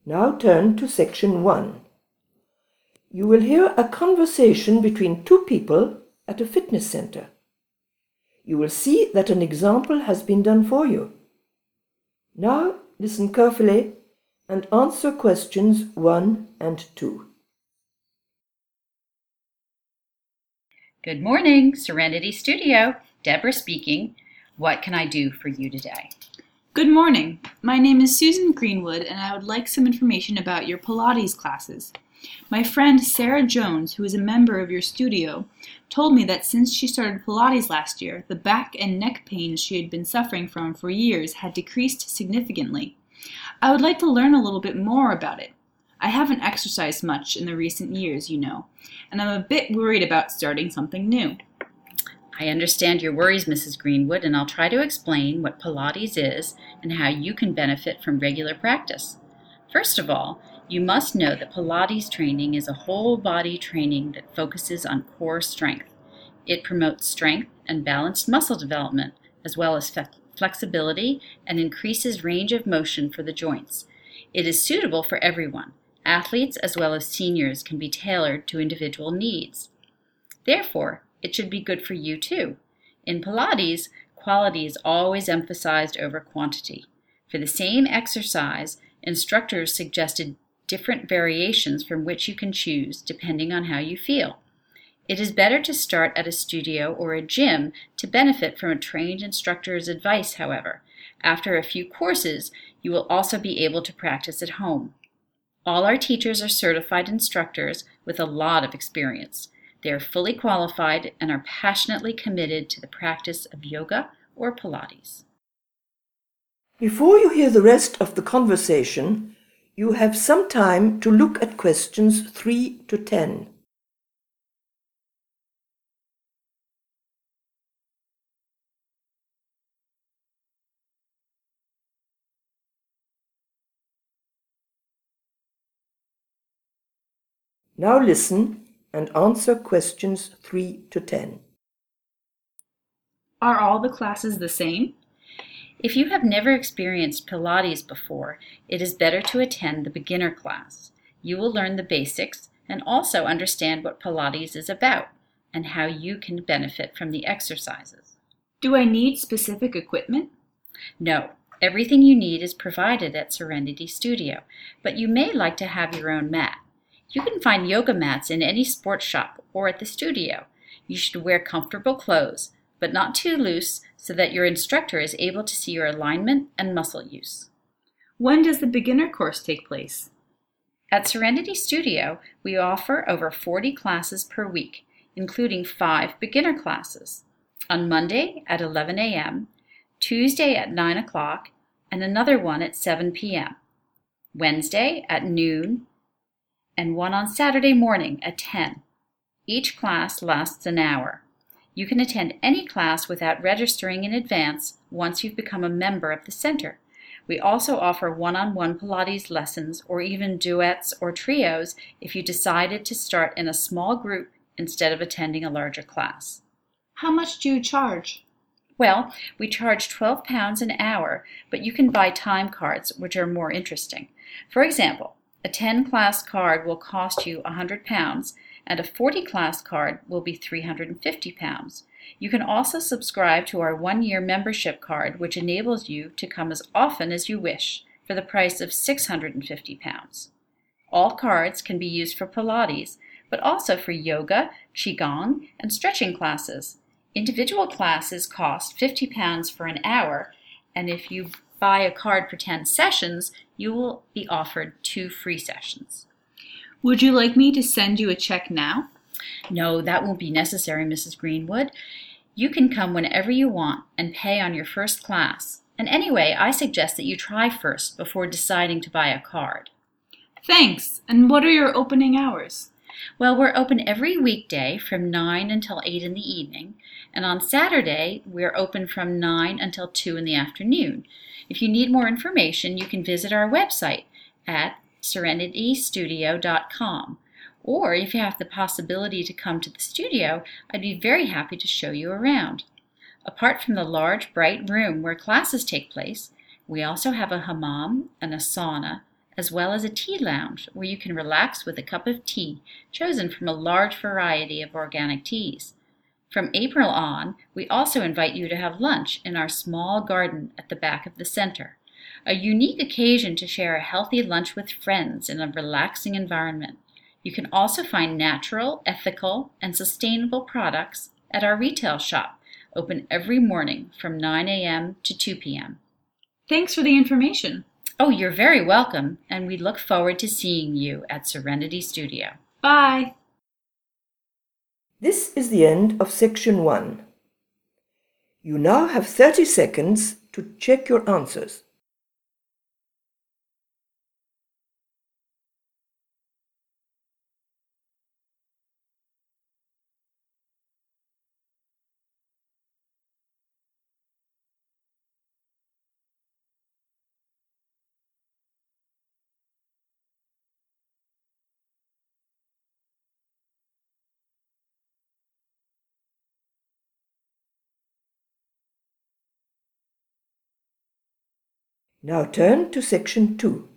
Now turn to section 1. You will hear a conversation between two people at a fitness center. You will see that an example has been done for you. Now listen carefully and answer questions 1 and 2. Good morning, Serenity Studio. Deborah speaking. What can I do for you today? Good morning. My name is Susan Greenwood and I would like some information about your Pilates classes. My friend Sarah Jones, who is a member of your studio, told me that since she started Pilates last year, the back and neck pains she had been suffering from for years had decreased significantly. I would like to learn a little bit more about it. I haven't exercised much in the recent years, you know, and I'm a bit worried about starting something new. I understand your worries, Mrs. Greenwood, and I'll try to explain what Pilates is and how you can benefit from regular practice. First of all, you must know that Pilates training is a whole body training that focuses on core strength. It promotes strength and balanced muscle development, as well as flexibility and increases range of motion for the joints. It is suitable for everyone. Athletes as well as seniors can be tailored to individual needs. Therefore, it should be good for you too. In Pilates, quality is always emphasized over quantity. For the same exercise, instructors suggested different variations from which you can choose depending on how you feel. It is better to start at a studio or a gym to benefit from a trained instructor's advice, however. After a few courses, you will also be able to practice at home. All our teachers are certified instructors with a lot of experience. They are fully qualified and are passionately committed to the practice of yoga or Pilates. Before you hear the rest of the conversation, you have some time to look at questions 3 to 10. Now listen and answer questions 3 to 10. Are all the classes the same? If you have never experienced Pilates before, it is better to attend the beginner class. You will learn the basics and also understand what Pilates is about and how you can benefit from the exercises. Do I need specific equipment? No, everything you need is provided at Serenity Studio, but you may like to have your own mat. You can find yoga mats in any sports shop or at the studio. You should wear comfortable clothes, but not too loose so that your instructor is able to see your alignment and muscle use. When does the beginner course take place? At Serenity Studio, we offer over 40 classes per week, including 5 beginner classes. On Monday at 11 a.m., Tuesday at 9 o'clock, and another one at 7 p.m., Wednesday at noon, and one on Saturday morning at 10. Each class lasts an hour. You can attend any class without registering in advance once you've become a member of the center. We also offer one-on-one Pilates lessons or even duets or trios if you decided to start in a small group instead of attending a larger class. How much do you charge? Well, we charge £12 an hour, but you can buy time cards, which are more interesting. For example, a 10-class card will cost you £100, and a 40-class card will be £350. You can also subscribe to our 1-year membership card, which enables you to come as often as you wish for the price of £650. All cards can be used for Pilates, but also for yoga, qigong, and stretching classes. Individual classes cost £50 for an hour, and if you buy a card for 10 sessions, you will be offered 2 free sessions. Would you like me to send you a check now? No, that won't be necessary, Mrs. Greenwood. You can come whenever you want and pay on your first class. And anyway, I suggest that you try first before deciding to buy a card. Thanks. And what are your opening hours? Well, we're open every weekday from 9 until 8 in the evening, and on Saturday we're open from 9 until 2 in the afternoon. If you need more information, you can visit our website at serenitystudio.com. Or if you have the possibility to come to the studio, I'd be very happy to show you around. Apart from the large, bright room where classes take place, we also have a hammam and a sauna, as well as a tea lounge where you can relax with a cup of tea chosen from a large variety of organic teas. From April on, we also invite you to have lunch in our small garden at the back of the center, a unique occasion to share a healthy lunch with friends in a relaxing environment. You can also find natural, ethical, and sustainable products at our retail shop, open every morning from 9 a.m. to 2 p.m. Thanks for the information. Oh, you're very welcome, and we look forward to seeing you at Serenity Studio. Bye. This is the end of section 1. You now have 30 seconds to check your answers. Now turn to section 2.